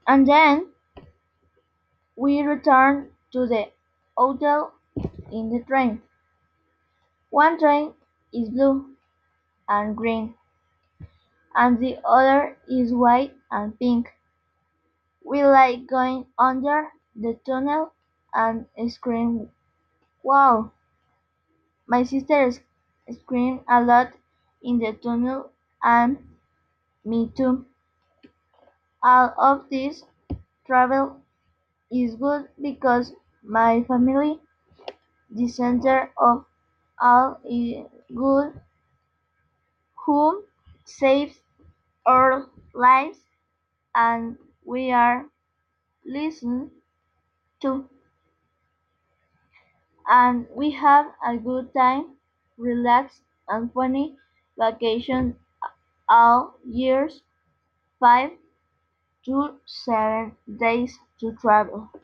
And then we returned to the hotel in the train. One train is blue and green, and the other is white and pink. We like going under the tunnel and scream wow. My sister screamed a lot in the tunnel and me too. All of this travel is good because my family, the center of all is good, who saves our lives and we are listened to and we have a good time, relaxed and funny vacation all years 5 to 7 days to travel.